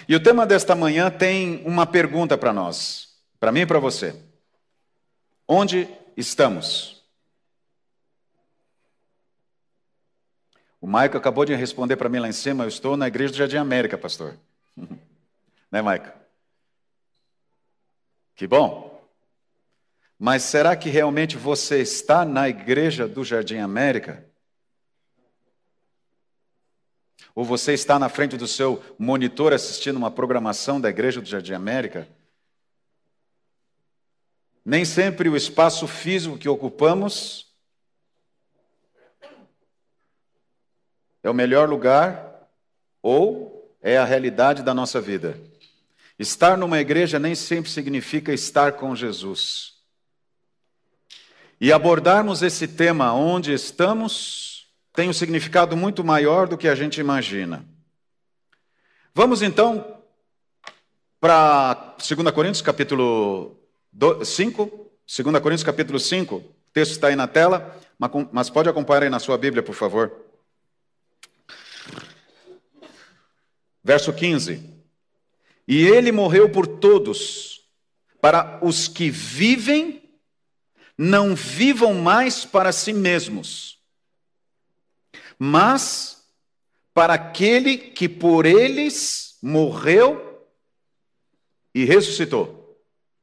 E o tema desta manhã tem uma pergunta para nós, para mim e para você. Onde estamos? O Maico acabou de responder para mim lá em cima, eu estou na igreja do Jardim América, pastor. Né, Maico? Que bom. Mas será que realmente você está na igreja do Jardim América? Ou você está na frente do seu monitor assistindo uma programação da igreja do Jardim América? Nem sempre o espaço físico que ocupamos é o melhor lugar ou é a realidade da nossa vida. Estar numa igreja nem sempre significa estar com Jesus. E abordarmos esse tema, onde estamos, tem um significado muito maior do que a gente imagina. Vamos então para 2 Coríntios capítulo 5. 2 Coríntios capítulo 5. O texto está aí na tela, mas pode acompanhar aí na sua Bíblia, por favor. Verso 15. E ele morreu por todos, para os que vivem, não vivam mais para si mesmos, mas para aquele que por eles morreu e ressuscitou.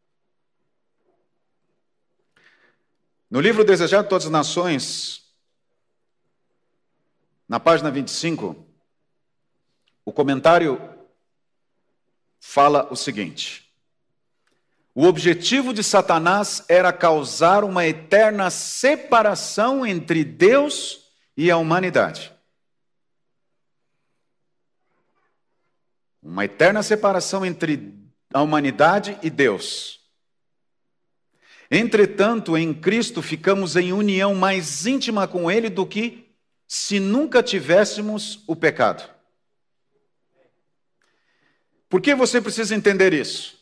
No livro Desejado de Todas as Nações, na página 25, o comentário fala o seguinte: o objetivo de Satanás era causar uma eterna separação entre Deus e a humanidade. Uma eterna separação entre a humanidade e Deus. Entretanto, em Cristo ficamos em união mais íntima com Ele do que se nunca tivéssemos o pecado. Por que você precisa entender isso?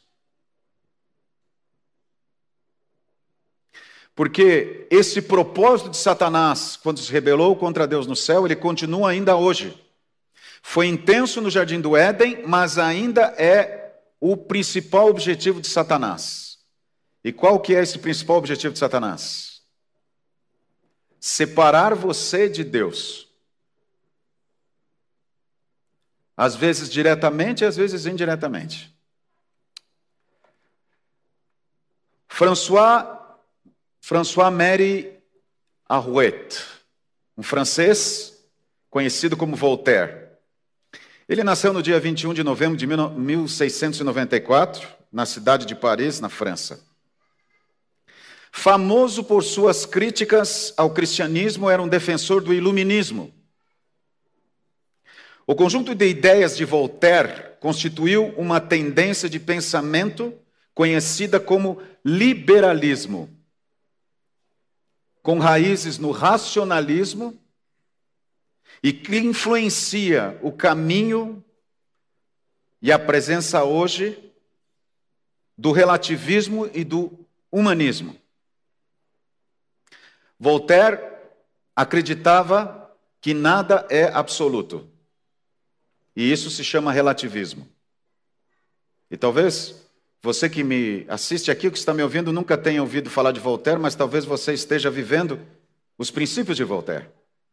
Porque esse propósito de Satanás, quando se rebelou contra Deus no céu, ele continua ainda hoje. Foi intenso no Jardim do Éden, mas ainda é o principal objetivo de Satanás. E qual que é esse principal objetivo de Satanás? Separar você de Deus. Às vezes diretamente, às vezes indiretamente. François-Marie Arouet, um francês conhecido como Voltaire. Ele nasceu no dia 21 de novembro de 1694, na cidade de Paris, na França. Famoso por suas críticas ao cristianismo, era um defensor do iluminismo. O conjunto de ideias de Voltaire constituiu uma tendência de pensamento conhecida como liberalismo, com raízes no racionalismo e que influencia o caminho e a presença hoje do relativismo e do humanismo. Voltaire acreditava que nada é absoluto. E isso se chama relativismo. E talvez você que me assiste aqui, ou que está me ouvindo, nunca tenha ouvido falar de Voltaire, mas talvez você esteja vivendo os princípios de Voltaire.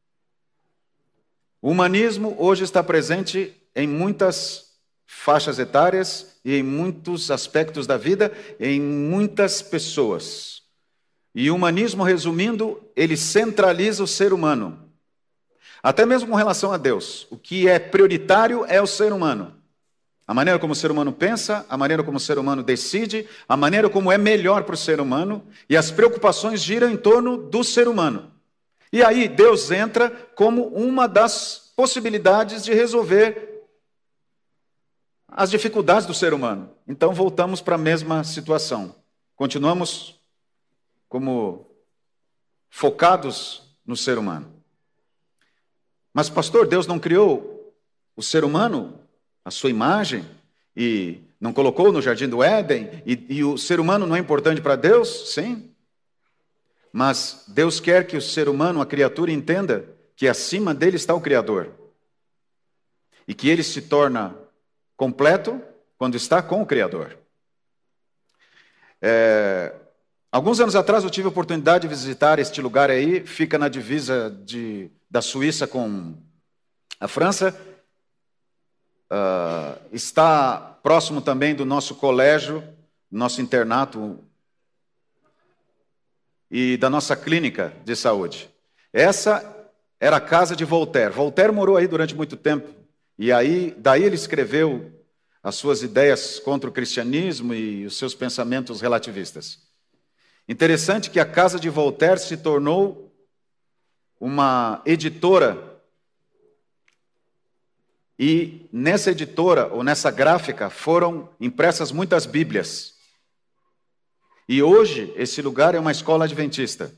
O humanismo hoje está presente em muitas faixas etárias e em muitos aspectos da vida, em muitas pessoas. E o humanismo, resumindo, ele centraliza o ser humano. Até mesmo com relação a Deus. O que é prioritário é o ser humano. A maneira como o ser humano pensa, a maneira como o ser humano decide, a maneira como é melhor para o ser humano, e as preocupações giram em torno do ser humano. E aí Deus entra como uma das possibilidades de resolver as dificuldades do ser humano. Então voltamos para a mesma situação. Continuamos como focados no ser humano. Mas, pastor, Deus não criou o ser humano, a sua imagem, e não colocou no Jardim do Éden, e o ser humano não é importante para Deus? Sim. Mas Deus quer que o ser humano, a criatura, entenda que acima dele está o Criador. E que ele se torna completo quando está com o Criador. Alguns anos atrás eu tive a oportunidade de visitar este lugar aí, fica na divisa da Suíça com a França, está próximo também do nosso colégio, nosso internato e da nossa clínica de saúde. Essa era a casa de Voltaire. Voltaire morou aí durante muito tempo, e daí ele escreveu as suas ideias contra o cristianismo e os seus pensamentos relativistas. Interessante que a casa de Voltaire se tornou uma editora, e nessa editora, ou nessa gráfica, foram impressas muitas Bíblias. E hoje, esse lugar é uma escola adventista.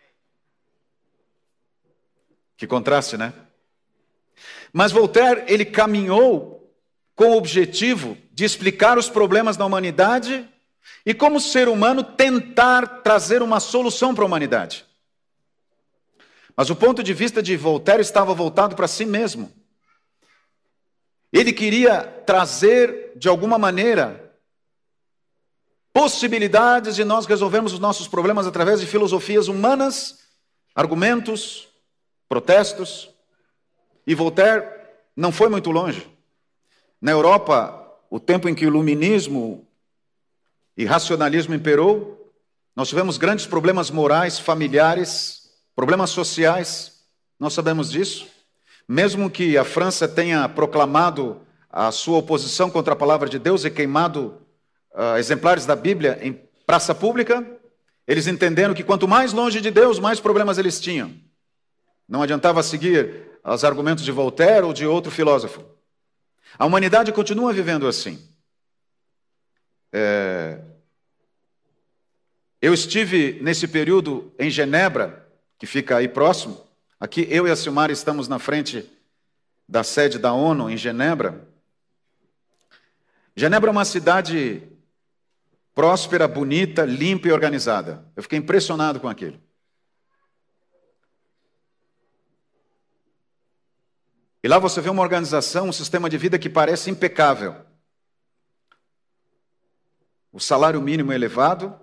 Que contraste, né? Mas Voltaire, ele caminhou com o objetivo de explicar os problemas da humanidade e, como ser humano, tentar trazer uma solução para a humanidade. Mas o ponto de vista de Voltaire estava voltado para si mesmo. Ele queria trazer, de alguma maneira, possibilidades de nós resolvermos os nossos problemas através de filosofias humanas, argumentos, protestos. E Voltaire não foi muito longe. Na Europa, o tempo em que o iluminismo e racionalismo imperou, nós tivemos grandes problemas morais, familiares, problemas sociais, nós sabemos disso. Mesmo que a França tenha proclamado a sua oposição contra a palavra de Deus e queimado exemplares da Bíblia em praça pública, eles entenderam que quanto mais longe de Deus, mais problemas eles tinham. Não adiantava seguir os argumentos de Voltaire ou de outro filósofo. A humanidade continua vivendo assim. Eu estive nesse período em Genebra, que fica aí próximo. Aqui eu e a Silmara estamos na frente da sede da ONU em Genebra. Genebra é uma cidade próspera, bonita, limpa e organizada. Eu fiquei impressionado com aquilo. E lá você vê uma organização, um sistema de vida que parece impecável. O salário mínimo é elevado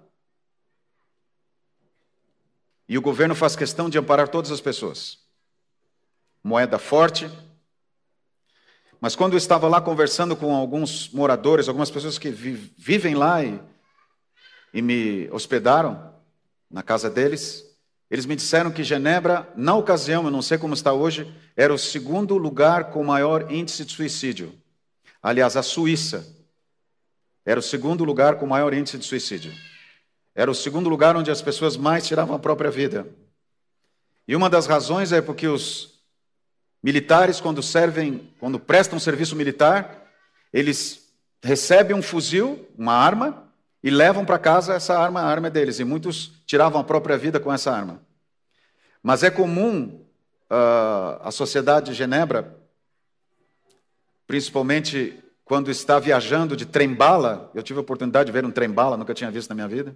e o governo faz questão de amparar todas as pessoas. Moeda forte. Mas quando eu estava lá conversando com alguns moradores, algumas pessoas que vivem lá e me hospedaram na casa deles, eles me disseram que Genebra, na ocasião, eu não sei como está hoje, era o segundo lugar com maior índice de suicídio. Aliás, a Suíça era o segundo lugar com maior índice de suicídio. Era o segundo lugar onde as pessoas mais tiravam a própria vida. E uma das razões é porque os militares, quando prestam serviço militar, eles recebem um fuzil, uma arma, e levam para casa essa arma, a arma é deles. E muitos tiravam a própria vida com essa arma. Mas é comum a sociedade de Genebra, principalmente quando está viajando de trem-bala, eu tive a oportunidade de ver um trem-bala, nunca tinha visto na minha vida.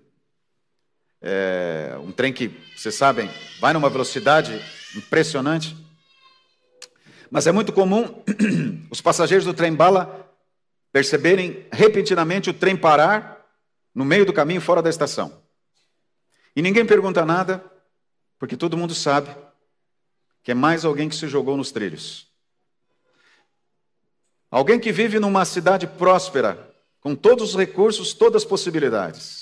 Um trem que, vocês sabem, vai numa velocidade impressionante. Mas é muito comum os passageiros do trem-bala perceberem repentinamente o trem parar no meio do caminho, fora da estação. E ninguém pergunta nada, porque todo mundo sabe que é mais alguém que se jogou nos trilhos. Alguém que vive numa cidade próspera, com todos os recursos, todas as possibilidades.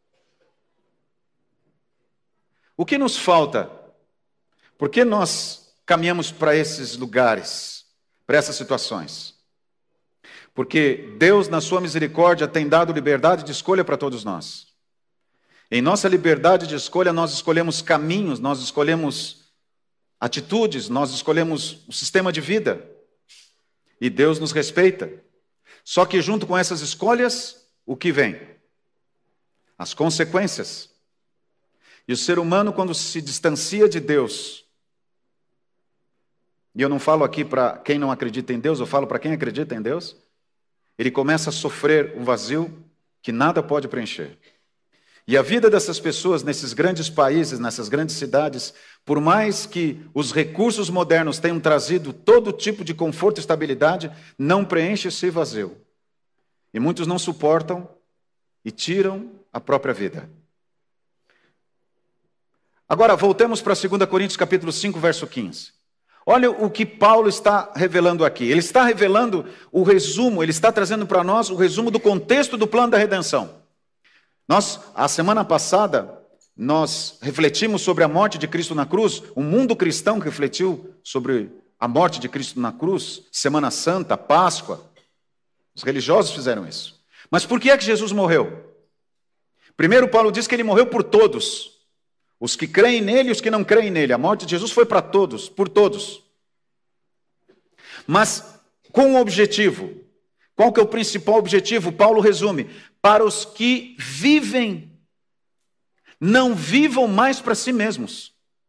O que nos falta? Por que nós caminhamos para esses lugares, para essas situações? Porque Deus, na sua misericórdia, tem dado liberdade de escolha para todos nós. Em nossa liberdade de escolha, nós escolhemos caminhos, nós escolhemos atitudes, nós escolhemos o sistema de vida. E Deus nos respeita. Só que junto com essas escolhas, o que vem? As consequências. E o ser humano, quando se distancia de Deus, e eu não falo aqui para quem não acredita em Deus, eu falo para quem acredita em Deus, ele começa a sofrer um vazio que nada pode preencher. E a vida dessas pessoas nesses grandes países, nessas grandes cidades, por mais que os recursos modernos tenham trazido todo tipo de conforto e estabilidade, não preenche esse vazio. E muitos não suportam e tiram a própria vida. Agora, voltemos para 2 Coríntios capítulo 5, verso 15. Olha o que Paulo está revelando aqui. Ele está revelando o resumo, ele está trazendo para nós o resumo do contexto do plano da redenção. A semana passada, nós refletimos sobre a morte de Cristo na cruz. O mundo cristão refletiu sobre a morte de Cristo na cruz, Semana Santa, Páscoa. Os religiosos fizeram isso. Mas por que é que Jesus morreu? Primeiro, Paulo diz que ele morreu por todos. Os que creem nele e os que não creem nele. A morte de Jesus foi para todos, por todos. Mas com um objetivo. Qual que é o principal objetivo? Paulo resume: para os que vivem, não vivam mais para si mesmos.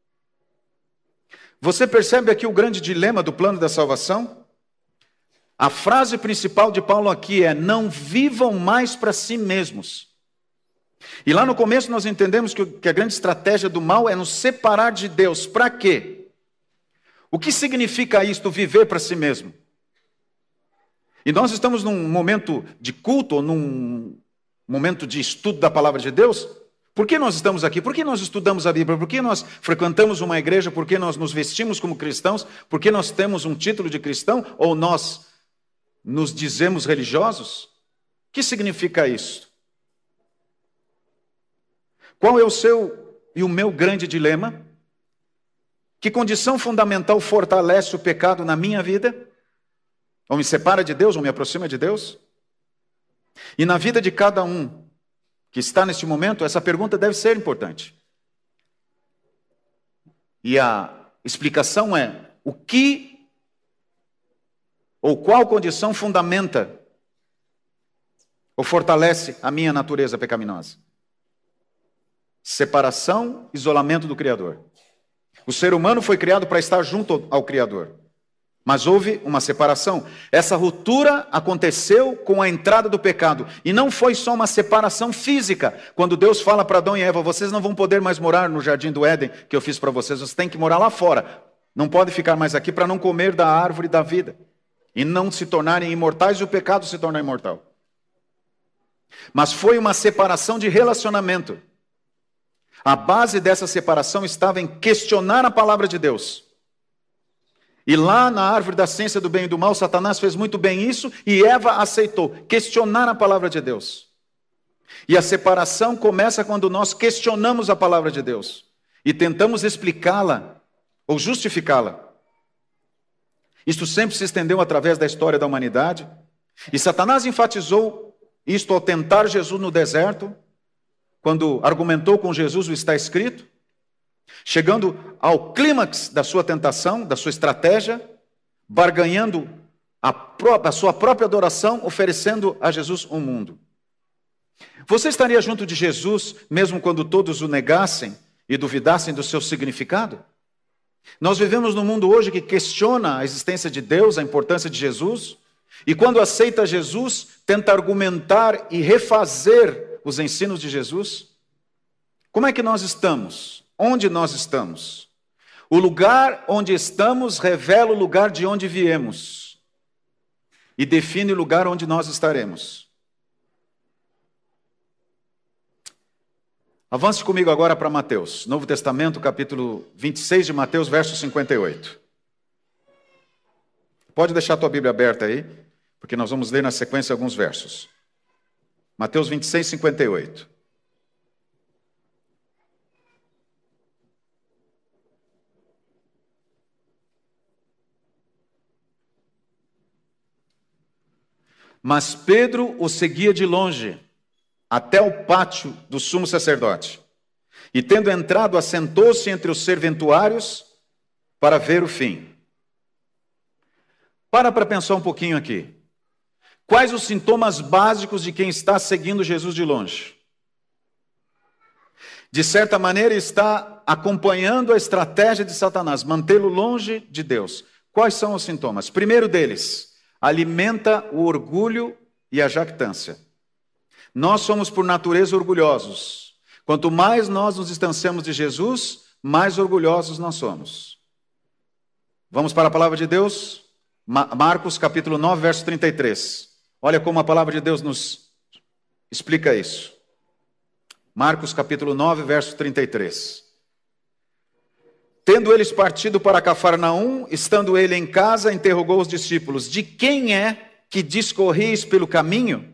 Você percebe aqui o grande dilema do plano da salvação? A frase principal de Paulo aqui é: não vivam mais para si mesmos. E lá no começo nós entendemos que a grande estratégia do mal é nos separar de Deus. Para quê? O que significa isto, viver para si mesmo? E nós estamos num momento de culto, ou num momento de estudo da palavra de Deus. Por que nós estamos aqui? Por que nós estudamos a Bíblia? Por que nós frequentamos uma igreja? Por que nós nos vestimos como cristãos? Por que nós temos um título de cristão? Ou nós nos dizemos religiosos? O que significa isso? Qual é o seu e o meu grande dilema? Que condição fundamental fortalece o pecado na minha vida? Ou me separa de Deus, ou me aproxima de Deus? E na vida de cada um que está neste momento, essa pergunta deve ser importante. E a explicação é: o que ou qual condição fundamenta ou fortalece a minha natureza pecaminosa? Separação, isolamento do Criador. O ser humano foi criado para estar junto ao Criador. Mas houve uma separação. Essa ruptura aconteceu com a entrada do pecado. E não foi só uma separação física. Quando Deus fala para Adão e Eva: vocês não vão poder mais morar no jardim do Éden que eu fiz para vocês. Vocês têm que morar lá fora. Não podem ficar mais aqui para não comer da árvore da vida. E não se tornarem imortais, e o pecado se torna imortal. Mas foi uma separação de relacionamento. A base dessa separação estava em questionar a palavra de Deus. E lá na árvore da ciência do bem e do mal, Satanás fez muito bem isso e Eva aceitou, questionar a palavra de Deus. E a separação começa quando nós questionamos a palavra de Deus e tentamos explicá-la ou justificá-la. Isto sempre se estendeu através da história da humanidade. E Satanás enfatizou isto ao tentar Jesus no deserto, quando argumentou com Jesus o está escrito, chegando ao clímax da sua tentação, da sua estratégia, barganhando a sua própria adoração, oferecendo a Jesus um mundo. Você estaria junto de Jesus, mesmo quando todos o negassem e duvidassem do seu significado? Nós vivemos num mundo hoje que questiona a existência de Deus, a importância de Jesus, e quando aceita Jesus, tenta argumentar e refazer os ensinos de Jesus. Como é que nós estamos? Onde nós estamos? O lugar onde estamos revela o lugar de onde viemos e define o lugar onde nós estaremos. Avance comigo agora para Mateus, Novo Testamento, capítulo 26 de Mateus, verso 58. Pode deixar a tua Bíblia aberta aí, porque nós vamos ler na sequência alguns versos. Mateus 26, 58. Mas Pedro o seguia de longe, até o pátio do sumo sacerdote. E tendo entrado, assentou-se entre os serventuários para ver o fim. Para pensar um pouquinho aqui. Quais os sintomas básicos de quem está seguindo Jesus de longe? De certa maneira, está acompanhando a estratégia de Satanás, mantê-lo longe de Deus. Quais são os sintomas? Primeiro deles, alimenta o orgulho e a jactância. Nós somos por natureza orgulhosos. Quanto mais nós nos distanciamos de Jesus, mais orgulhosos nós somos. Vamos para a palavra de Deus? Marcos capítulo 9, verso 33. Olha como a palavra de Deus nos explica isso. Marcos capítulo 9, verso 33. Tendo eles partido para Cafarnaum, estando ele em casa, interrogou os discípulos: de quem é que discorreis pelo caminho?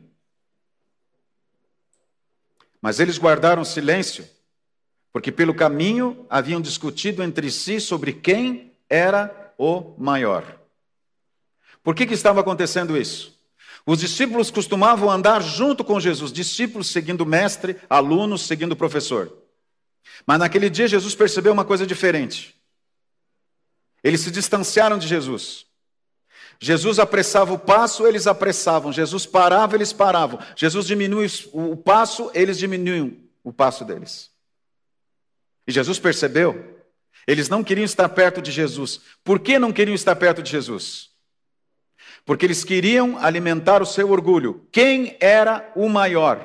Mas eles guardaram silêncio, porque pelo caminho haviam discutido entre si sobre quem era o maior. Por que estava acontecendo isso? Os discípulos costumavam andar junto com Jesus, discípulos seguindo o mestre, alunos seguindo o professor. Mas naquele dia Jesus percebeu uma coisa diferente. Eles se distanciaram de Jesus. Jesus apressava o passo, eles apressavam. Jesus parava, eles paravam. Jesus diminuía o passo, eles diminuíam o passo deles. E Jesus percebeu, eles não queriam estar perto de Jesus. Por que não queriam estar perto de Jesus? Porque eles queriam alimentar o seu orgulho. Quem era o maior?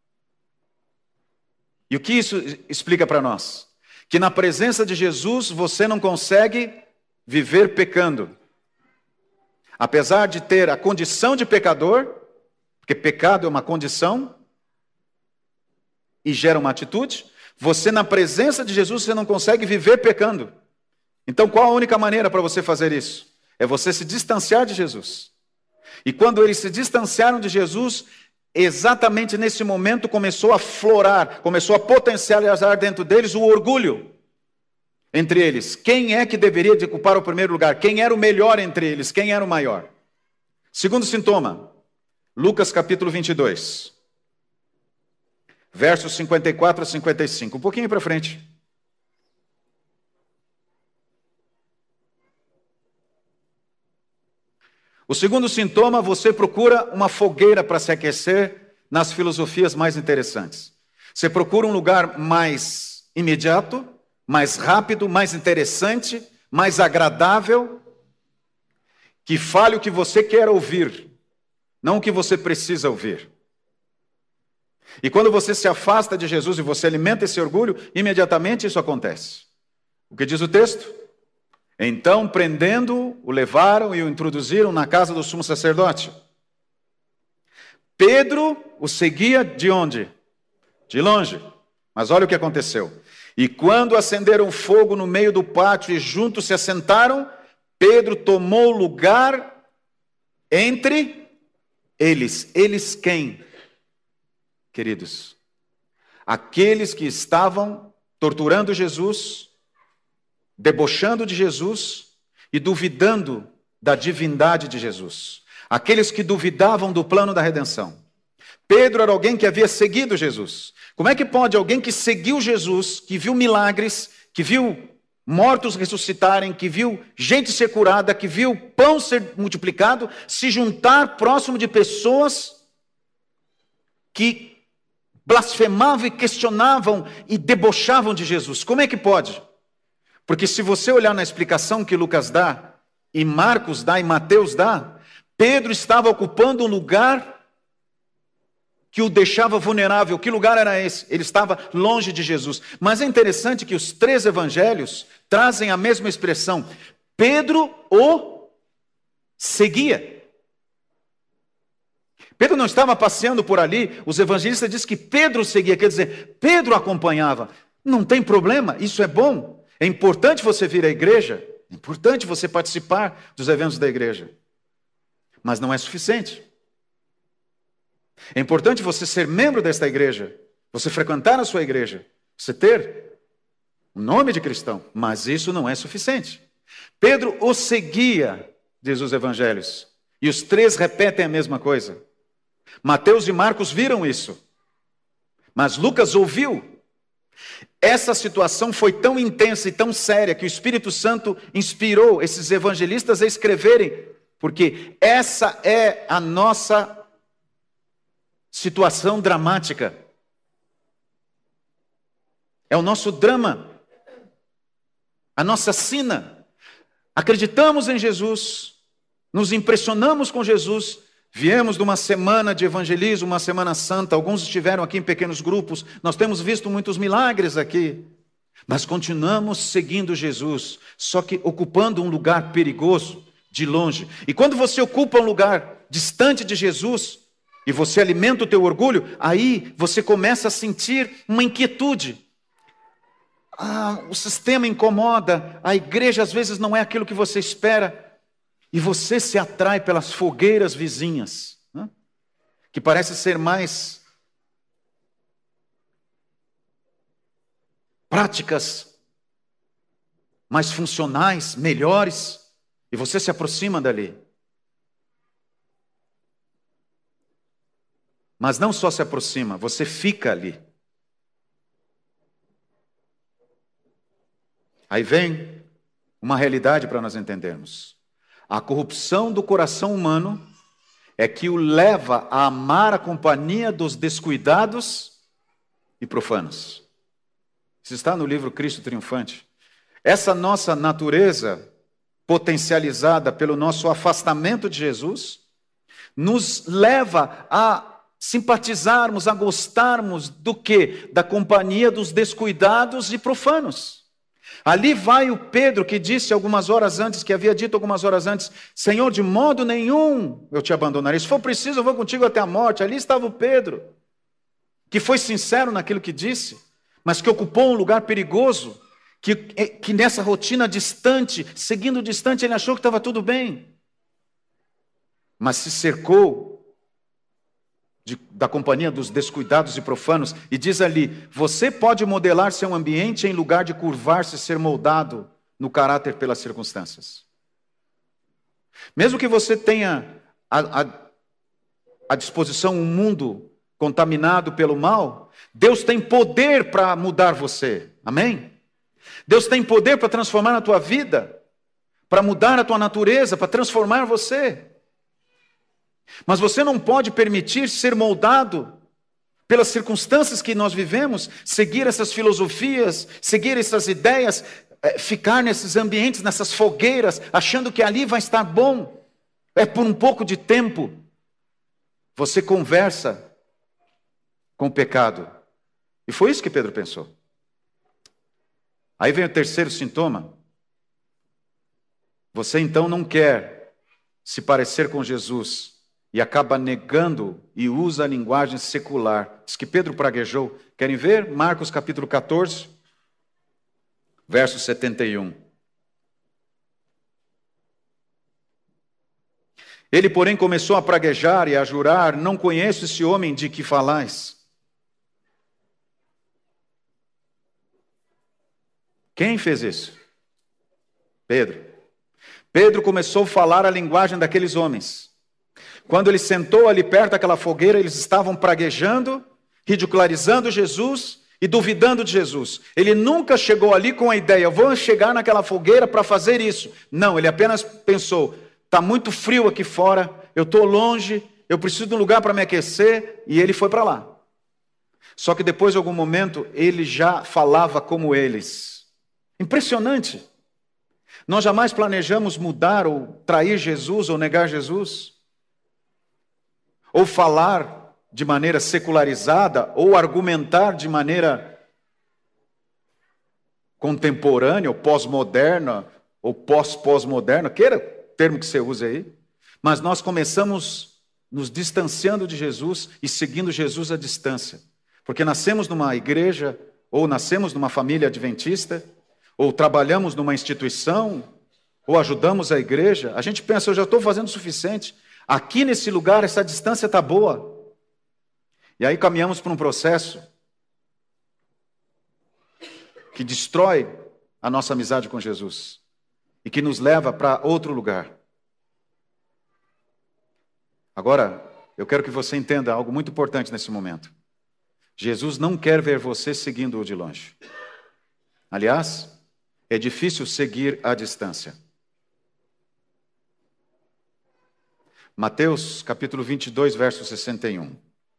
E o que isso explica para nós? Que na presença de Jesus você não consegue viver pecando. Apesar de ter a condição de pecador, porque pecado é uma condição e gera uma atitude, você na presença de Jesus você não consegue viver pecando. Então qual a única maneira para você fazer isso? É você se distanciar de Jesus. E quando eles se distanciaram de Jesus, exatamente nesse momento começou a florar, começou a potencializar dentro deles o orgulho entre eles. Quem é que deveria de ocupar o primeiro lugar? Quem era o melhor entre eles? Quem era o maior? Segundo sintoma, Lucas capítulo 22, versos 54 a 55. Um pouquinho para frente. O segundo sintoma, você procura uma fogueira para se aquecer nas filosofias mais interessantes. Você procura um lugar mais imediato, mais rápido, mais interessante, mais agradável, que fale o que você quer ouvir, não o que você precisa ouvir. E quando você se afasta de Jesus e você alimenta esse orgulho, imediatamente isso acontece. O que diz o texto? Então, prendendo-o, o levaram e o introduziram na casa do sumo sacerdote. Pedro o seguia de onde? De longe. Mas olha o que aconteceu. E quando acenderam fogo no meio do pátio e juntos se assentaram, Pedro tomou lugar entre eles. Eles quem? Queridos, aqueles que estavam torturando Jesus, debochando de Jesus e duvidando da divindade de Jesus. Aqueles que duvidavam do plano da redenção. Pedro era alguém que havia seguido Jesus. Como é que pode alguém que seguiu Jesus, que viu milagres, que viu mortos ressuscitarem, que viu gente ser curada, que viu pão ser multiplicado, se juntar próximo de pessoas que blasfemavam e questionavam e debochavam de Jesus? Como é que pode? Porque se você olhar na explicação que Lucas dá, e Marcos dá, e Mateus dá, Pedro estava ocupando um lugar que o deixava vulnerável. Que lugar era esse? Ele estava longe de Jesus. Mas é interessante que os três evangelhos trazem a mesma expressão. Pedro o seguia. Pedro não estava passeando por ali, os evangelistas dizem que Pedro o seguia, quer dizer, Pedro acompanhava. Não tem problema, isso é bom. É importante você vir à igreja, é importante você participar dos eventos da igreja, mas não é suficiente. É importante você ser membro desta igreja, você frequentar a sua igreja, você ter o nome de cristão, mas isso não é suficiente. Pedro o seguia, diz os evangelhos, e os três repetem a mesma coisa. Mateus e Marcos viram isso, mas Lucas ouviu. Essa situação foi tão intensa e tão séria que o Espírito Santo inspirou esses evangelistas a escreverem, porque essa é a nossa situação dramática. É o nosso drama, a nossa sina. Acreditamos em Jesus, nos impressionamos com Jesus, viemos de uma semana de evangelismo, uma semana santa, alguns estiveram aqui em pequenos grupos, nós temos visto muitos milagres aqui, mas continuamos seguindo Jesus, só que ocupando um lugar perigoso, de longe. E quando você ocupa um lugar distante de Jesus, e você alimenta o teu orgulho, aí você começa a sentir uma inquietude. O sistema incomoda, a igreja às vezes não é aquilo que você espera, e você se atrai pelas fogueiras vizinhas, né? Que parece ser mais práticas, mais funcionais, melhores, e você se aproxima dali. Mas não só se aproxima, você fica ali. Aí vem uma realidade para nós entendermos. A corrupção do coração humano é que o leva a amar a companhia dos descuidados e profanos. Isso está no livro Cristo Triunfante. Essa nossa natureza, potencializada pelo nosso afastamento de Jesus, nos leva a simpatizarmos, a gostarmos do quê? Da companhia dos descuidados e profanos. Ali vai o Pedro que disse algumas horas antes, que havia dito algumas horas antes, Senhor, de modo nenhum eu te abandonarei. Se for preciso, eu vou contigo até a morte. Ali estava o Pedro, que foi sincero naquilo que disse, mas que ocupou um lugar perigoso, que nessa rotina distante, seguindo distante, ele achou que estava tudo bem. Mas se cercou da companhia dos descuidados e profanos, e diz ali, você pode modelar seu ambiente em lugar de curvar-se e ser moldado no caráter pelas circunstâncias. Mesmo que você tenha à disposição um mundo contaminado pelo mal, Deus tem poder para mudar você, amém? Deus tem poder para transformar a tua vida, para mudar a tua natureza, para transformar você. Mas você não pode permitir ser moldado pelas circunstâncias que nós vivemos, seguir essas filosofias, seguir essas ideias, ficar nesses ambientes, nessas fogueiras, achando que ali vai estar bom. É por um pouco de tempo. Você conversa com o pecado. E foi isso que Pedro pensou. Aí vem o terceiro sintoma. Você então não quer se parecer com Jesus e acaba negando e usa a linguagem secular. Diz que Pedro praguejou. Querem ver? Marcos capítulo 14, verso 71. Ele, porém, começou a praguejar e a jurar, não conheço esse homem de que falais. Quem fez isso? Pedro. Pedro começou a falar a linguagem daqueles homens. Quando ele sentou ali perto daquela fogueira, eles estavam praguejando, ridicularizando Jesus e duvidando de Jesus. Ele nunca chegou ali com a ideia, vou chegar naquela fogueira para fazer isso. Não, ele apenas pensou, está muito frio aqui fora, eu estou longe, eu preciso de um lugar para me aquecer, e ele foi para lá. Só que depois de algum momento, ele já falava como eles. Impressionante. Nós jamais planejamos mudar ou trair Jesus ou negar Jesus. Ou falar de maneira secularizada, ou argumentar de maneira contemporânea, ou pós-moderna, ou pós-pós-moderna, queira o termo que você use aí. Mas nós começamos nos distanciando de Jesus e seguindo Jesus à distância. Porque nascemos numa igreja, ou nascemos numa família adventista, ou trabalhamos numa instituição, ou ajudamos a igreja. A gente pensa, eu já estou fazendo o suficiente. Aqui nesse lugar, essa distância está boa. E aí caminhamos para um processo que destrói a nossa amizade com Jesus e que nos leva para outro lugar. Agora, eu quero que você entenda algo muito importante nesse momento. Jesus não quer ver você seguindo-o de longe. Aliás, é difícil seguir à distância. Mateus capítulo 22, verso 61.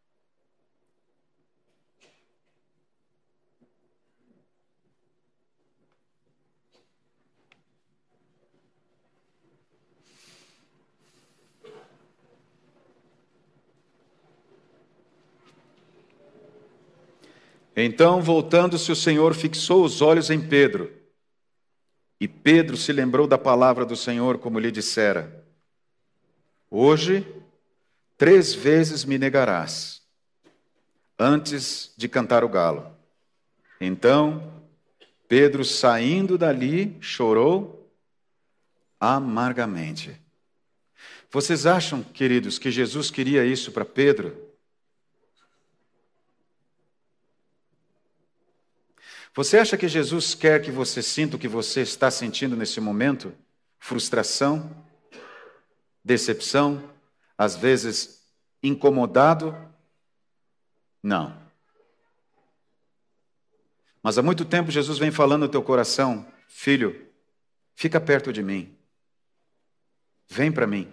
Então, voltando-se, o Senhor fixou os olhos em Pedro. E Pedro se lembrou da palavra do Senhor, como lhe dissera: hoje 3 vezes me negarás, antes de cantar o galo. Então, Pedro, saindo dali, chorou amargamente. Vocês acham, queridos, que Jesus queria isso para Pedro? Você acha que Jesus quer que você sinta o que você está sentindo nesse momento? Frustração, decepção, às vezes incomodado? Não. Mas há muito tempo Jesus vem falando no teu coração: filho, fica perto de mim. Vem para mim.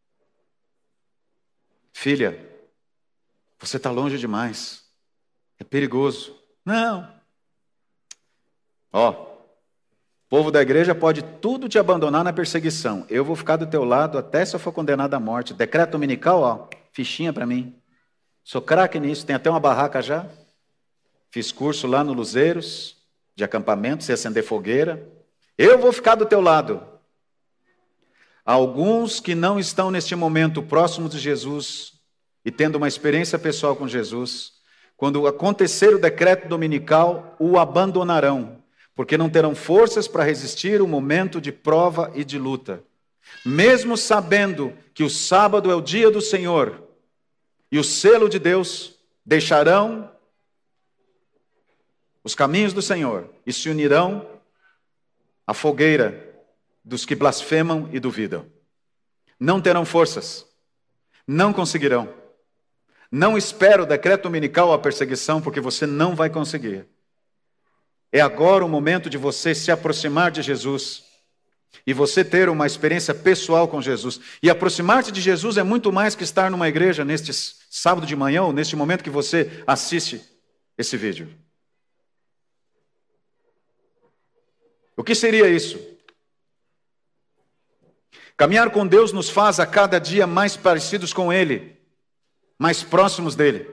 Filha, você está longe demais. É perigoso. Não. Ó, o povo da igreja pode tudo te abandonar na perseguição. Eu vou ficar do teu lado até se eu for condenado à morte. Decreto dominical, ó, fichinha para mim. Sou craque nisso, tem até uma barraca já. Fiz curso lá no Luzeiros, de acampamento, sem acender fogueira. Eu vou ficar do teu lado. Alguns que não estão neste momento próximos de Jesus e tendo uma experiência pessoal com Jesus, quando acontecer o decreto dominical, o abandonarão, porque não terão forças para resistir o momento de prova e de luta. Mesmo sabendo que o sábado é o dia do Senhor e o selo de Deus, deixarão os caminhos do Senhor e se unirão à fogueira dos que blasfemam e duvidam. Não terão forças, não conseguirão. Não espera o decreto dominical à perseguição, porque você não vai conseguir. É agora o momento de você se aproximar de Jesus e você ter uma experiência pessoal com Jesus. E aproximar-se de Jesus é muito mais que estar numa igreja neste sábado de manhã ou neste momento que você assiste esse vídeo. O que seria isso? Caminhar com Deus nos faz a cada dia mais parecidos com Ele, mais próximos dEle.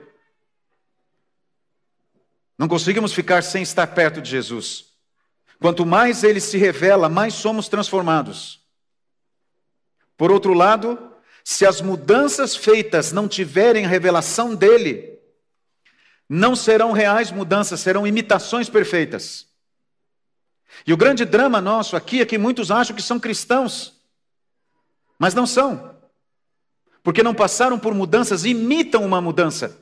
Não conseguimos ficar sem estar perto de Jesus. Quanto mais Ele se revela, mais somos transformados. Por outro lado, se as mudanças feitas não tiverem a revelação dEle, não serão reais mudanças, serão imitações perfeitas. E o grande drama nosso aqui é que muitos acham que são cristãos, mas não são. Porque não passaram por mudanças, imitam uma mudança.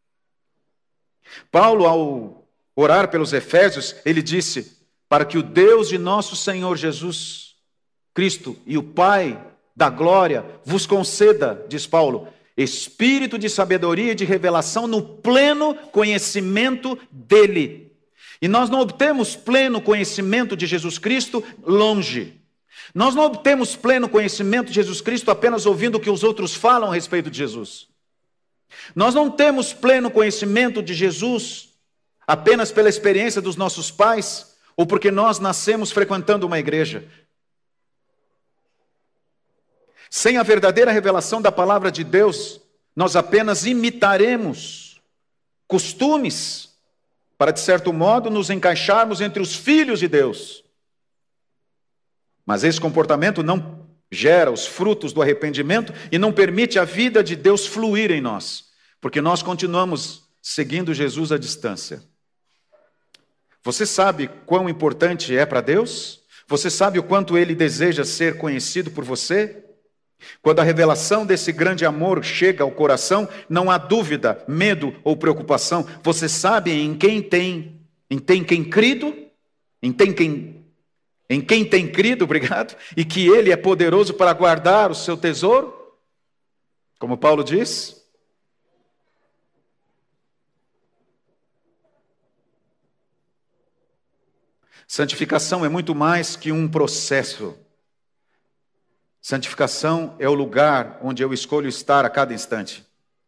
Paulo, ao orar pelos Efésios, ele disse: para que o Deus de nosso Senhor Jesus Cristo e o Pai da glória vos conceda, diz Paulo, espírito de sabedoria e de revelação no pleno conhecimento dele. E nós não obtemos pleno conhecimento de Jesus Cristo longe. Nós não obtemos pleno conhecimento de Jesus Cristo apenas ouvindo o que os outros falam a respeito de Jesus. Nós não temos pleno conhecimento de Jesus apenas pela experiência dos nossos pais ou porque nós nascemos frequentando uma igreja. Sem a verdadeira revelação da palavra de Deus, nós apenas imitaremos costumes para, de certo modo, nos encaixarmos entre os filhos de Deus. Mas esse comportamento não gera os frutos do arrependimento e não permite a vida de Deus fluir em nós, porque nós continuamos seguindo Jesus à distância. Você sabe quão importante é para Deus? Você sabe o quanto Ele deseja ser conhecido por você? Quando a revelação desse grande amor chega ao coração, não há dúvida, medo ou preocupação. Você sabe em quem tem crido, em quem tem crido, obrigado, e que Ele é poderoso para guardar o seu tesouro, como Paulo diz. Santificação é muito mais que um processo. Santificação é o lugar onde eu escolho estar a cada instante.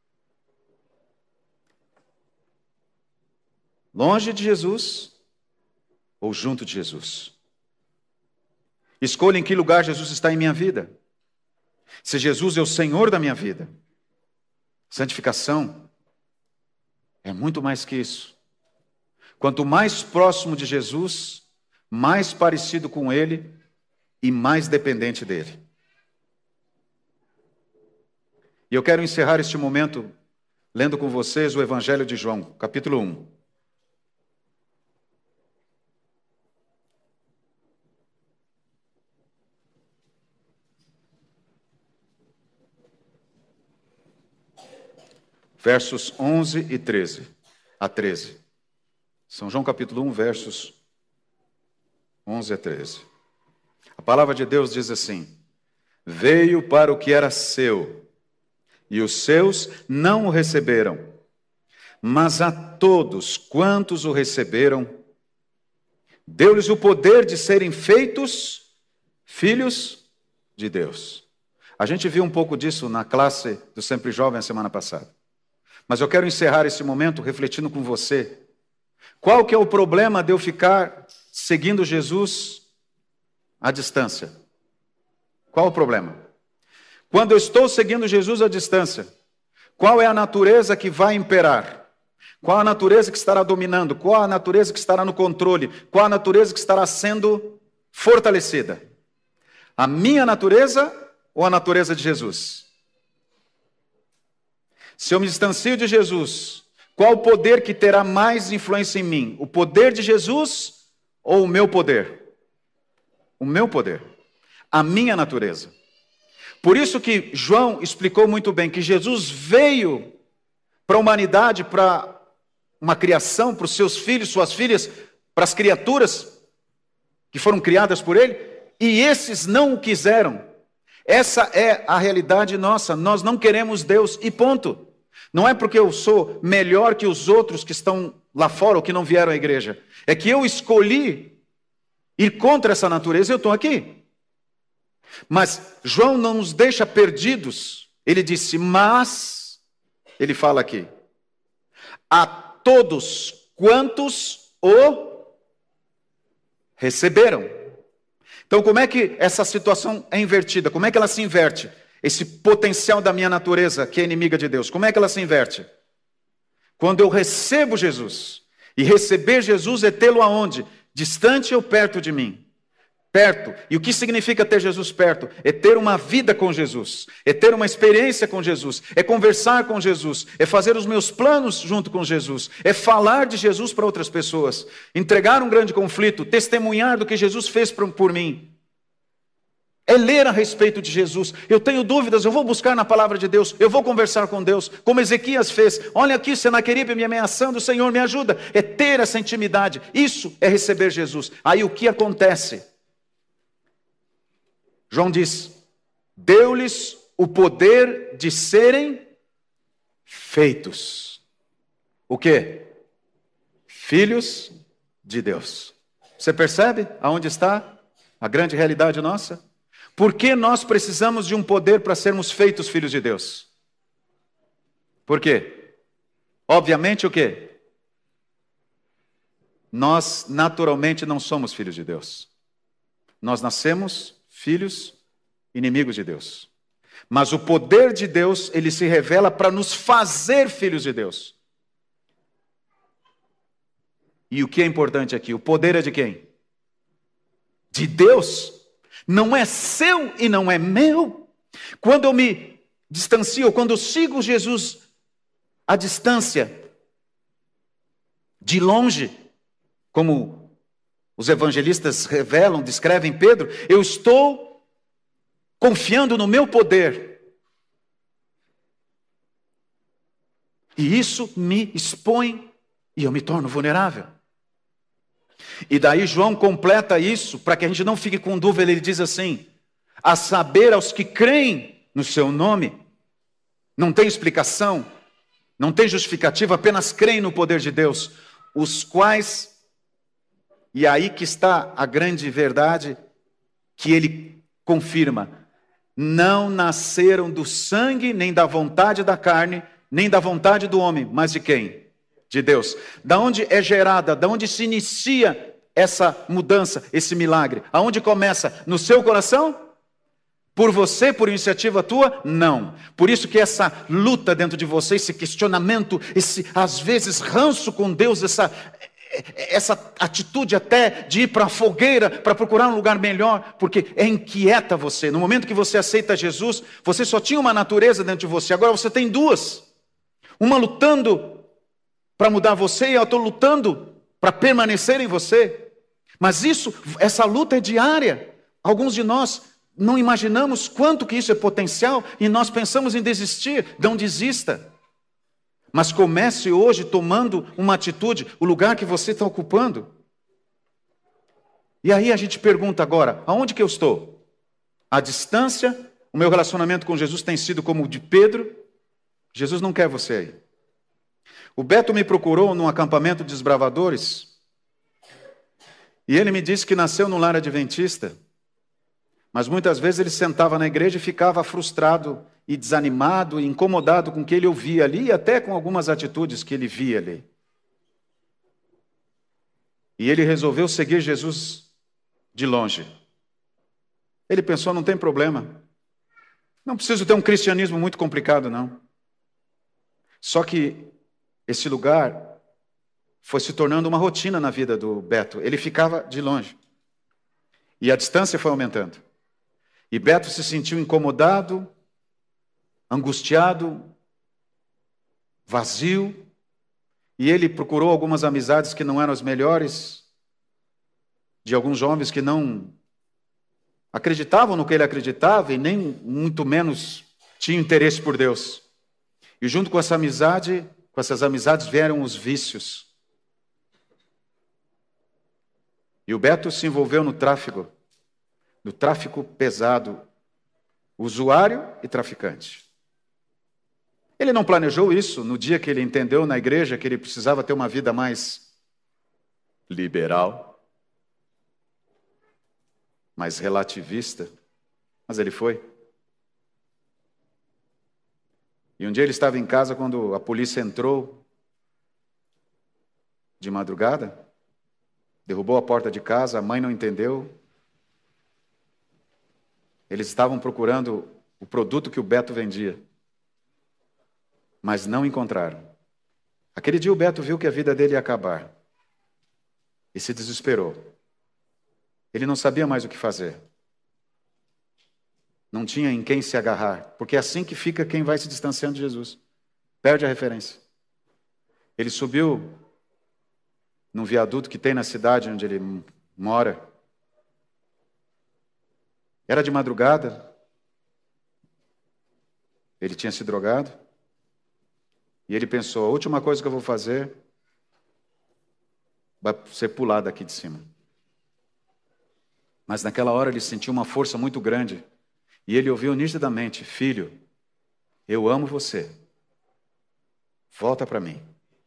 Longe de Jesus ou junto de Jesus. Escolha em que lugar Jesus está em minha vida. Se Jesus é o Senhor da minha vida. Santificação é muito mais que isso. Quanto mais próximo de Jesus, mais parecido com Ele e mais dependente dEle. E eu quero encerrar este momento lendo com vocês o Evangelho de João, capítulo 1. Versos 11 e 13 a 13. São João capítulo 1, versos 11 a 13. A palavra de Deus diz assim: veio para o que era seu, e os seus não o receberam. Mas a todos quantos o receberam, deu-lhes o poder de serem feitos filhos de Deus. A gente viu um pouco disso na classe do Sempre Jovem a semana passada. Mas eu quero encerrar esse momento refletindo com você. Qual que é o problema de eu ficar seguindo Jesus à distância? Qual o problema? Quando eu estou seguindo Jesus à distância, qual é a natureza que vai imperar? Qual a natureza que estará dominando? Qual a natureza que estará no controle? Qual a natureza que estará sendo fortalecida? A minha natureza ou a natureza de Jesus? Se eu me distancio de Jesus, qual o poder que terá mais influência em mim? O poder de Jesus ou o meu poder? O meu poder. A minha natureza. Por isso que João explicou muito bem que Jesus veio para a humanidade, para uma criação, para os seus filhos, suas filhas, para as criaturas que foram criadas por ele, e esses não o quiseram. Essa é a realidade nossa. Nós não queremos Deus e ponto. Não é porque eu sou melhor que os outros que estão lá fora ou que não vieram à igreja. É que eu escolhi ir contra essa natureza e eu estou aqui. Mas João não nos deixa perdidos. Ele disse, mas, ele fala aqui, a todos quantos o receberam. Então como é que essa situação é invertida? Como é que ela se inverte? Esse potencial da minha natureza, que é inimiga de Deus, como é que ela se inverte? Quando eu recebo Jesus, e receber Jesus é tê-lo aonde? Distante ou perto de mim? Perto. E o que significa ter Jesus perto? É ter uma vida com Jesus, é ter uma experiência com Jesus, é conversar com Jesus, é fazer os meus planos junto com Jesus, é falar de Jesus para outras pessoas, entregar um grande conflito, testemunhar do que Jesus fez por mim. É ler a respeito de Jesus. Eu tenho dúvidas, eu vou buscar na palavra de Deus, eu vou conversar com Deus, como Ezequias fez. Olha aqui, Senaqueribe me ameaçando, o Senhor me ajuda. É ter essa intimidade. Isso é receber Jesus. Aí o que acontece? João diz, deu-lhes o poder de serem feitos. O quê? Filhos de Deus. Você percebe aonde está a grande realidade nossa? Por que nós precisamos de um poder para sermos feitos filhos de Deus? Por quê? Obviamente o quê? Nós naturalmente não somos filhos de Deus. Nós nascemos filhos inimigos de Deus. Mas o poder de Deus, ele se revela para nos fazer filhos de Deus. E o que é importante aqui? O poder é de quem? De Deus. Não é seu e não é meu. Quando eu me distancio, quando eu sigo Jesus à distância, de longe, como os evangelistas revelam, descrevem Pedro, eu estou confiando no meu poder. E isso me expõe e eu me torno vulnerável. E daí João completa isso, para que a gente não fique com dúvida, ele diz assim, a saber aos que creem no seu nome, não tem explicação, não tem justificativa, apenas creem no poder de Deus, os quais, e aí que está a grande verdade, que ele confirma, não nasceram do sangue, nem da vontade da carne, nem da vontade do homem, mas de quem? De Deus. Da onde é gerada, da onde se inicia essa mudança, esse milagre? Aonde começa? No seu coração? Por você, por iniciativa tua? Não. Por isso que essa luta dentro de você, esse questionamento, esse às vezes ranço com Deus, essa atitude até de ir para a fogueira para procurar um lugar melhor, porque inquieta você. No momento que você aceita Jesus, você só tinha uma natureza dentro de você, agora você tem duas. Uma lutando para mudar você e a outra lutando para permanecer em você. Mas essa luta é diária. Alguns de nós não imaginamos quanto que isso é potencial e nós pensamos em desistir. Não desista. Mas comece hoje tomando uma atitude, o lugar que você está ocupando. E aí a gente pergunta agora, aonde que eu estou? À distância, o meu relacionamento com Jesus tem sido como o de Pedro. Jesus não quer você aí. O Beto me procurou num acampamento de desbravadores e ele me disse que nasceu num lar adventista, mas muitas vezes ele sentava na igreja e ficava frustrado e desanimado e incomodado com o que ele ouvia ali e até com algumas atitudes que ele via ali. E ele resolveu seguir Jesus de longe. Ele pensou, não tem problema. Não preciso ter um cristianismo muito complicado, não. Só que esse lugar foi se tornando uma rotina na vida do Beto. Ele ficava de longe. E a distância foi aumentando. E Beto se sentiu incomodado, angustiado, vazio. E ele procurou algumas amizades que não eram as melhores, de alguns jovens que não acreditavam no que ele acreditava e nem muito menos tinham interesse por Deus. E junto com essa amizade, com essas amizades vieram os vícios. E o Beto se envolveu no tráfico pesado, usuário e traficante. Ele não planejou isso no dia que ele entendeu na igreja que ele precisava ter uma vida mais liberal, mais relativista, mas ele foi. E um dia ele estava em casa quando a polícia entrou de madrugada, derrubou a porta de casa, a mãe não entendeu. Eles estavam procurando o produto que o Beto vendia, mas não encontraram. Aquele dia o Beto viu que a vida dele ia acabar e se desesperou. Ele não sabia mais o que fazer. Não tinha em quem se agarrar, porque é assim que fica quem vai se distanciando de Jesus. Perde a referência. Ele subiu num viaduto que tem na cidade onde ele mora. Era de madrugada. Ele tinha se drogado. E ele pensou, a última coisa que eu vou fazer vai ser pular daqui de cima. Mas naquela hora ele sentiu uma força muito grande. E ele ouviu nitidamente, filho, eu amo você. Volta para mim.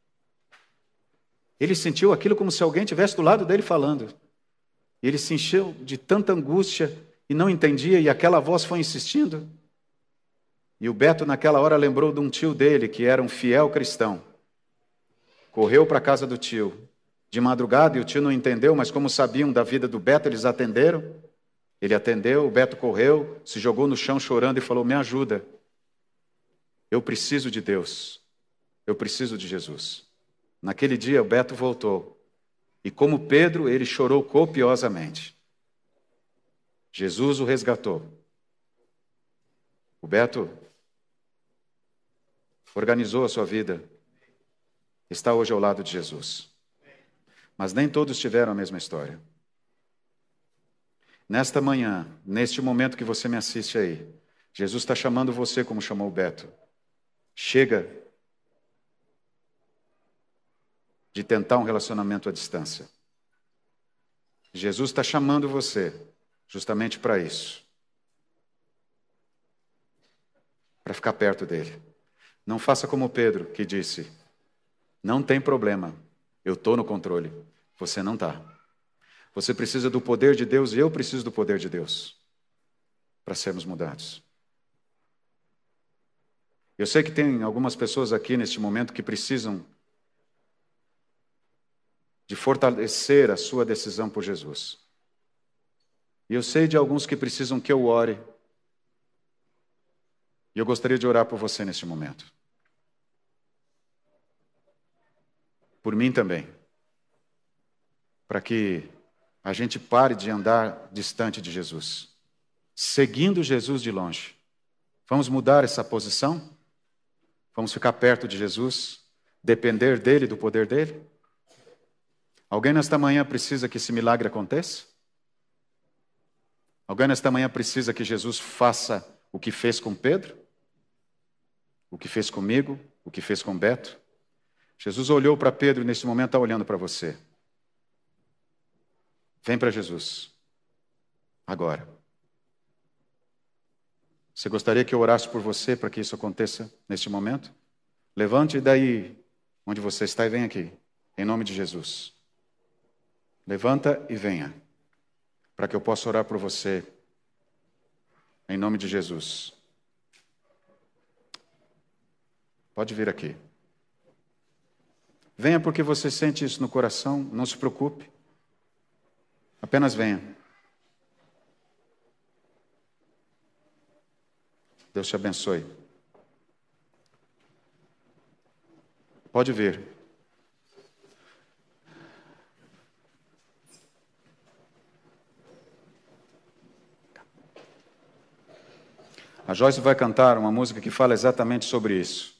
Ele sentiu aquilo como se alguém estivesse do lado dele falando. E ele se encheu de tanta angústia e não entendia, e aquela voz foi insistindo. E o Beto naquela hora lembrou de um tio dele, que era um fiel cristão. Correu para a casa do tio. De madrugada, e o tio não entendeu, mas como sabiam da vida do Beto, eles atenderam. Ele atendeu, o Beto correu, se jogou no chão chorando e falou, me ajuda. Eu preciso de Deus. Eu preciso de Jesus. Naquele dia, o Beto voltou. E como Pedro, ele chorou copiosamente. Jesus o resgatou. O Beto organizou a sua vida. Está hoje ao lado de Jesus. Mas nem todos tiveram a mesma história. Nesta manhã, neste momento que você me assiste aí, Jesus está chamando você como chamou o Beto. Chega de tentar um relacionamento à distância. Jesus está chamando você justamente para isso. Para ficar perto dele. Não faça como Pedro, que disse, não tem problema, eu estou no controle. Você não está. Você precisa do poder de Deus e eu preciso do poder de Deus para sermos mudados. Eu sei que tem algumas pessoas aqui neste momento que precisam de fortalecer a sua decisão por Jesus. E eu sei de alguns que precisam que eu ore. E eu gostaria de orar por você neste momento. Por mim também. para que a gente pare de andar distante de Jesus, seguindo Jesus de longe. Vamos mudar essa posição? Vamos ficar perto de Jesus, depender dele, do poder dele? Alguém nesta manhã precisa que esse milagre aconteça? Alguém nesta manhã precisa que Jesus faça o que fez com Pedro? O que fez comigo? O que fez com Beto? Jesus olhou para Pedro e nesse momento está olhando para você. Vem para Jesus. Agora. Você gostaria que eu orasse por você para que isso aconteça neste momento? Levante daí onde você está e vem aqui, em nome de Jesus. Levanta e venha, para que eu possa orar por você, em nome de Jesus. Pode vir aqui. Venha porque você sente isso no coração, não se preocupe. Apenas venha. Deus te abençoe. Pode vir. A Joyce vai cantar uma música que fala exatamente sobre isso.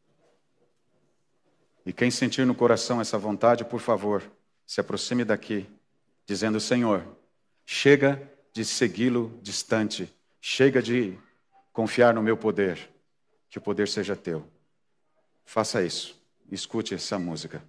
E quem sentir no coração essa vontade, por favor, se aproxime daqui, dizendo: Senhor, chega de segui-lo distante, chega de confiar no meu poder, que o poder seja teu. Faça isso, escute essa música.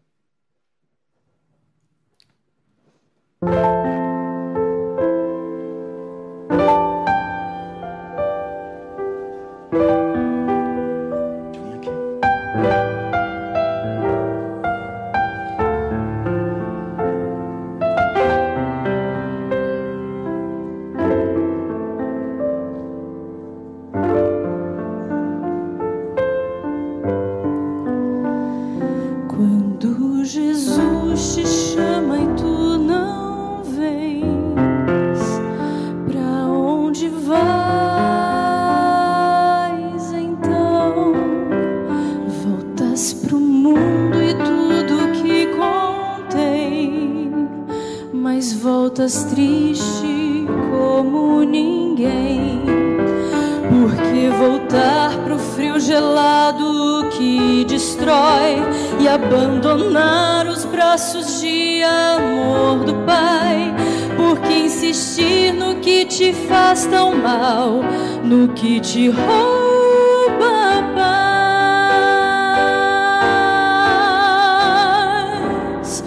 Triste como ninguém, porque voltar pro frio gelado que destrói e abandonar os braços de amor do Pai, porque insistir no que te faz tão mal, no que te rouba a paz.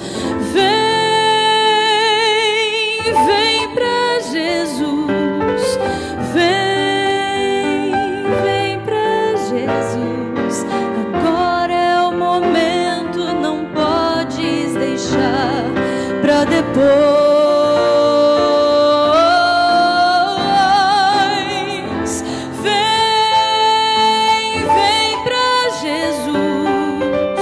Vem pra Jesus, agora é o momento, não podes deixar pra depois. Vem pra Jesus,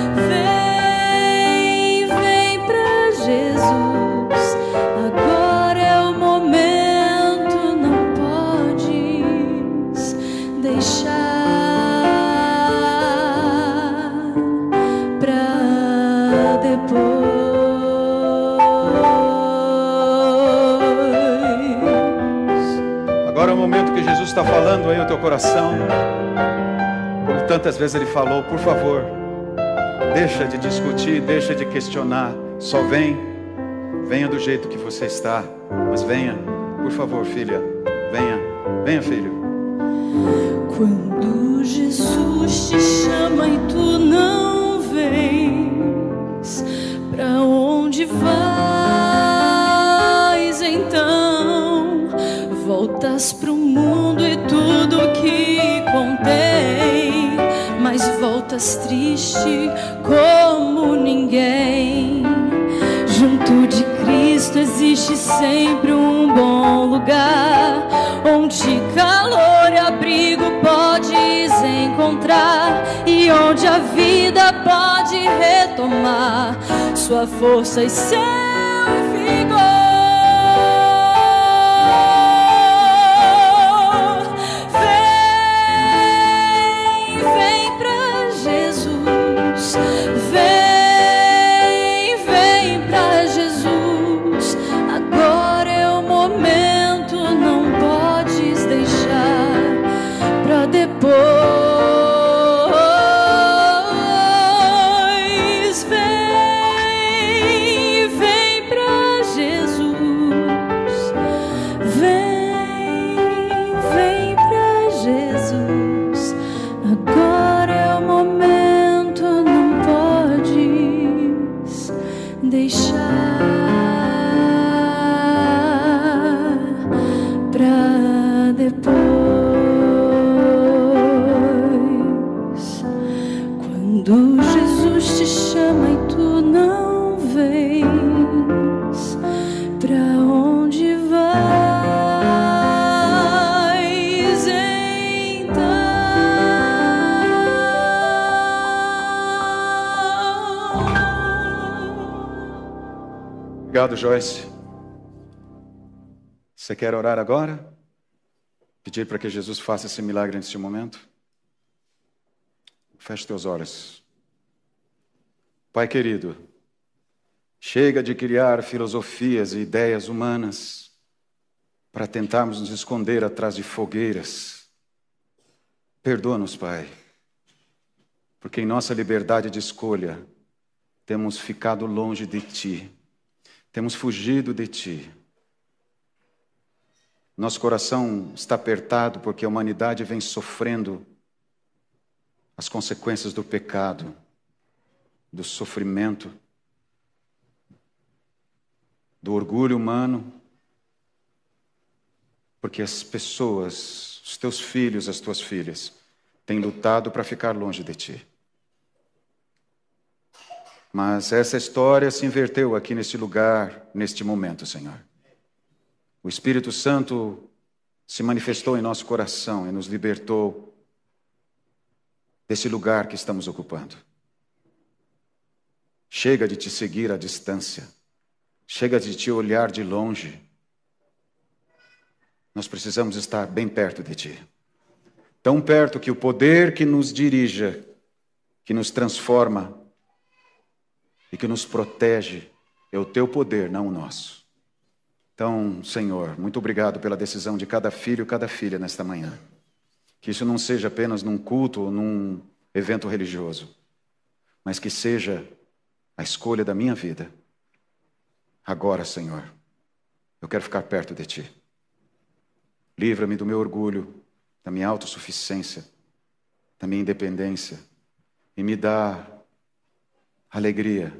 vem pra Jesus, agora é o momento, não podes deixar pra depois. Agora é o momento que Jesus está falando aí no teu coração. Como tantas vezes Ele falou, por favor, deixa de discutir, deixa de questionar. Só venha do jeito que você está. Mas venha, por favor, filha, venha, filho. Quando Jesus te chama e tu não vens, pra onde vais então? Voltas pro mundo e tudo que contém, mas voltas triste como ninguém. Junto de Cristo existe sempre um bom lugar, onde calor e abrigo podes encontrar, e onde a vida pode retomar sua força e seu vigor. Vem pra Jesus, vem pra Jesus. deixar pra depois. Quando Jesus te chama e tu não vens, pra onde vais então? Obrigado, Joyce. Você quer orar agora? Pedir para que Jesus faça esse milagre neste momento? Feche teus olhos. Pai querido, chega de criar filosofias e ideias humanas para tentarmos nos esconder atrás de fogueiras. Perdoa-nos, Pai, porque em nossa liberdade de escolha temos ficado longe de Ti, temos fugido de Ti. Nosso coração está apertado porque a humanidade vem sofrendo as consequências do pecado, do sofrimento, do orgulho humano, porque as pessoas, os teus filhos, as tuas filhas, têm lutado para ficar longe de Ti. Mas essa história se inverteu aqui neste lugar, neste momento, Senhor. O Espírito Santo se manifestou em nosso coração e nos libertou desse lugar que estamos ocupando. Chega de Te seguir à distância. Chega de Te olhar de longe. Nós precisamos estar bem perto de Ti. Tão perto que o poder que nos dirija, que nos transforma e que nos protege, é o Teu poder, não o nosso. Então, Senhor, muito obrigado pela decisão de cada filho e cada filha nesta manhã. Que isso não seja apenas num culto ou num evento religioso, mas que seja a escolha da minha vida. Agora, Senhor, eu quero ficar perto de Ti. Livra-me do meu orgulho, da minha autossuficiência, da minha independência e me dá alegria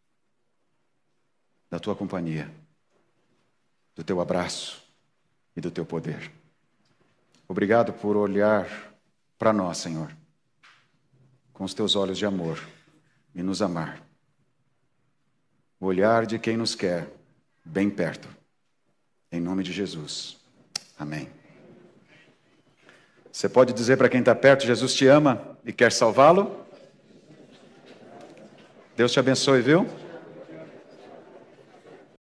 da Tua companhia, do Teu abraço e do Teu poder. Obrigado por olhar para nós, Senhor, com os Teus olhos de amor e nos amar. O olhar de quem nos quer bem perto. Em nome de Jesus. Amém. Você pode dizer para quem está perto, Jesus te ama e quer salvá-lo? Deus te abençoe, viu?